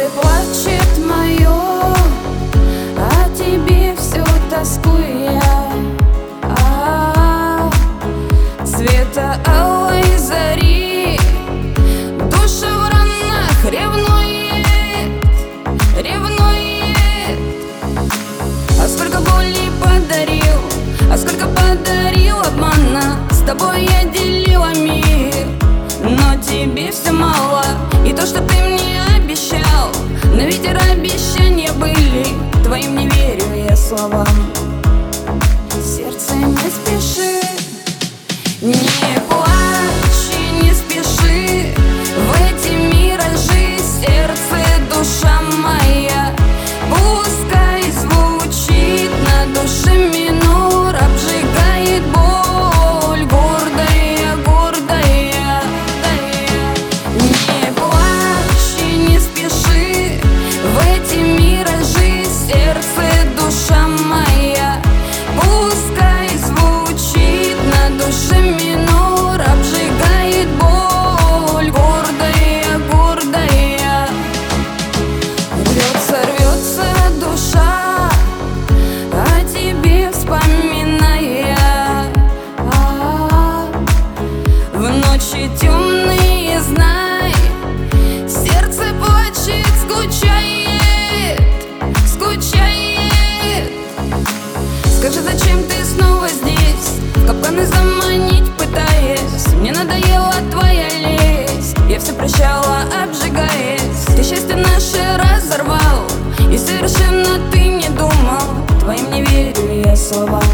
плачет мое, о тебе все тоскую я. Цвета алой зари, душа в ранах ревнует, ревнует. А сколько боли подарил, а сколько подарил обмана. С тобой я делила мир, но тебе все мало. И то, что ты мне обещал, но ветер обещания были. Твоим не верю я словам. Сердце не спеши, не плачь и не спеши в эти миражи. Сердце, душа моя, пускай звучит на душе минор, обжигает боль, гордая, гордая. Не плачь и не спеши в эти миражи. Сердце, душа моя, пускай звучит на душе минор, обжигает боль, гордая, гордая. Рвется, рвется душа, о тебе вспоминая. В ночи темные, знай, сердце плачет, скучает, скучает. Скажи, зачем ты снова здесь, в капканы заманить пытаясь? Мне надоела твоя лесть, я все прощала, обжигаясь. Ты счастье наше разорвал, и совершенно ты не думал. Твоим не верю я словам.